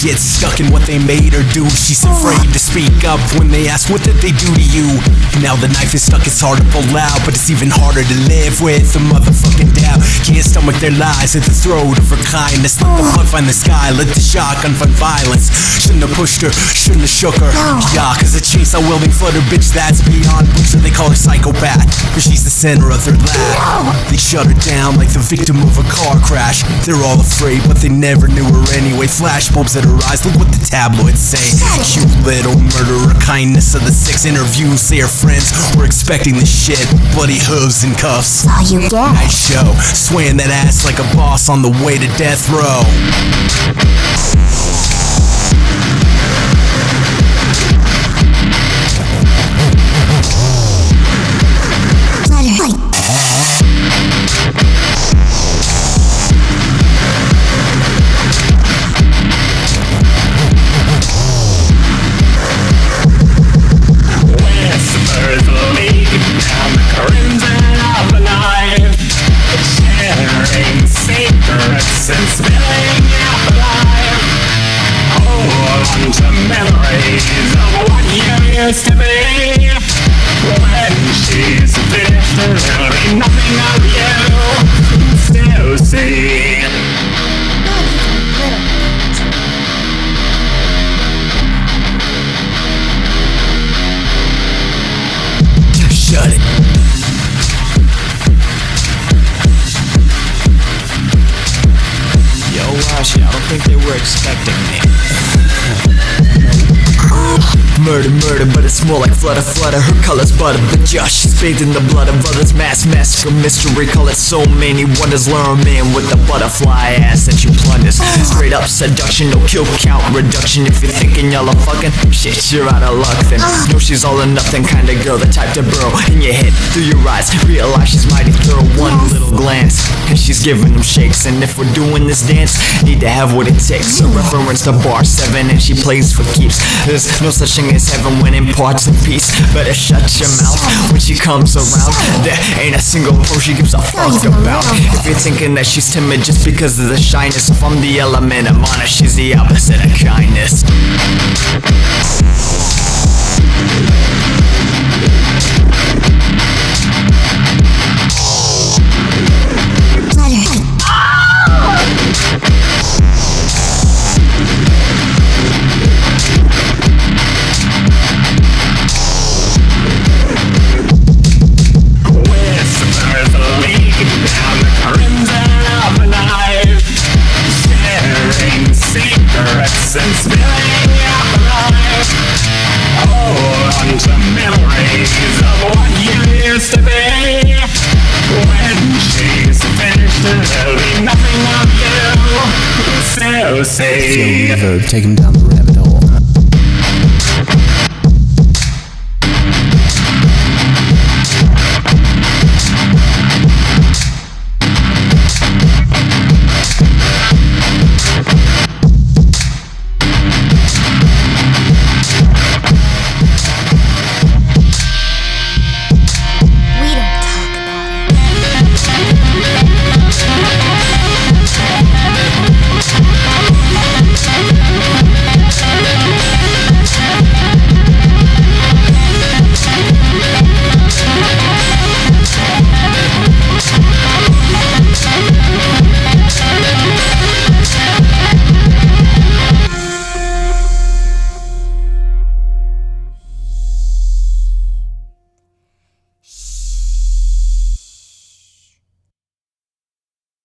gets stuck in what they made her do. She's afraid to speak up when they ask what did they do to you. Now the knife is stuck, it's hard to pull out, but it's even harder to live with the motherfucking doubt. Can't stomach their lies at the throat of her kindness. Let the blood find the sky, let the shotgun find violence. Shouldn't have pushed her, shouldn't have shook her. Yeah, cause a chainsaw wielding flutter bitch that's beyond butcher. They call her psychopath, but she's the center of their lab. They shut her down like the victim of a car crash. They're all afraid, but they never knew her anyway. Flash bulbs at her eyes, look what the tabloids say. Cute little murderer, kindness of the six. Interviews say her friends were expecting the shit. Bloody hooves and cuffs. All you get. Nice show, swaying that ass like a boss on the way to death row. And spilling out the life. Hold on to memories of what you used to be. When she's finished, there'll be nothing of you still see. Shut it. I don't think they were expecting me. Murder, murder, but it's more like flutter, flutter. Her color's butter, but just she's bathed in the blood of others. Mass massacre, mystery, call it so many wonders. Lure 'em in with the butterfly ass that you plunders. Straight up seduction, no kill count reduction. If you're thinking y'all are fucking, shit, you're out of luck then. No, she's all or nothing kind of girl, the type to burrow in your head, through your eyes. Realize she's mighty thorough, one little glance, and she's giving them shakes. And if we're doing this dance, need to have what it takes. A reference to bar 7, and she plays for keeps. There's no such thing as heaven when in parts and peace. Better shut your mouth when she comes around. There ain't a single pro she gives a fuck about. If you're thinking that she's timid just because of the shyness, from the element of honor, she's the opposite of kindness. And spilling out the life. Hold on to memories of what you used to be. When she's finished, there'll be nothing of you. So say, Take him down the rabbit